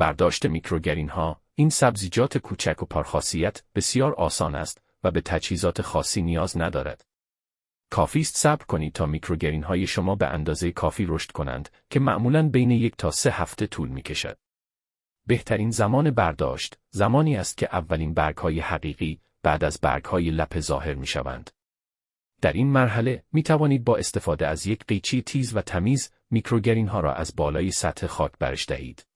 برداشت میکروگرین‌ها، این سبزیجات کوچک و پرخاصیت بسیار آسان است و به تجهیزات خاصی نیاز ندارد. کافی است صبر کنید تا میکروگرین‌های شما به اندازه کافی رشد کنند که معمولاً بین 1 تا 3 هفته طول می‌کشد. بهترین زمان برداشت، زمانی است که اولین برگ‌های حقیقی بعد از برگ‌های لپه ظاهر می‌شوند. در این مرحله می‌توانید با استفاده از یک قیچی تیز و تمیز میکروگرین‌ها را از بالای سطح خاک برش دهید.